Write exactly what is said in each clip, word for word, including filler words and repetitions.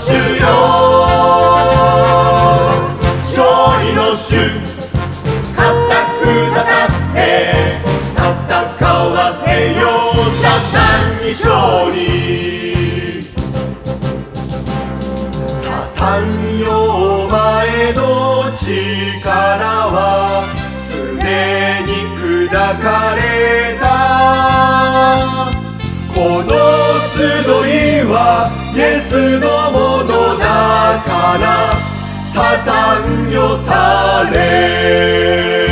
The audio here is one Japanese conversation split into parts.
主よ、勝利の主、固く立たせ戦わせよサタンに勝利。サタンよ、お前の力はすでに砕かれた。この集いはイエスのものだからサタンよ去れ。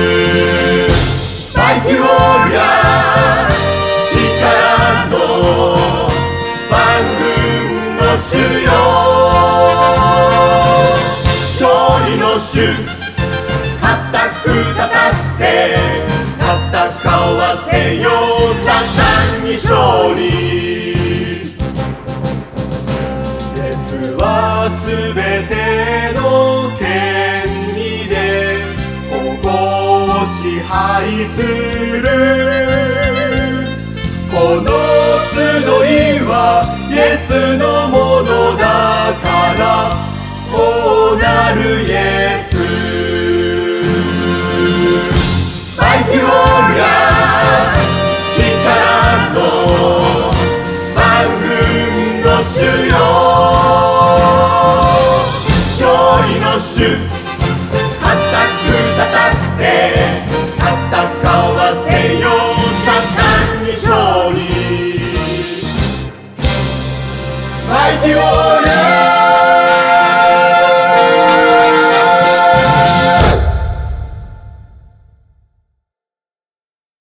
マイティウォーリアー、力の万軍の主よ、勝利の主、固く立たせ戦わせよサタンに勝利。イエスはすべての権利でここを支配する。この集いはイエスのものだからこうなるイエス。マイティウォーリアー、力の万軍の主よ、勝利の主、固く立たせ戦わせよサタンに勝利。マイティウォーリアー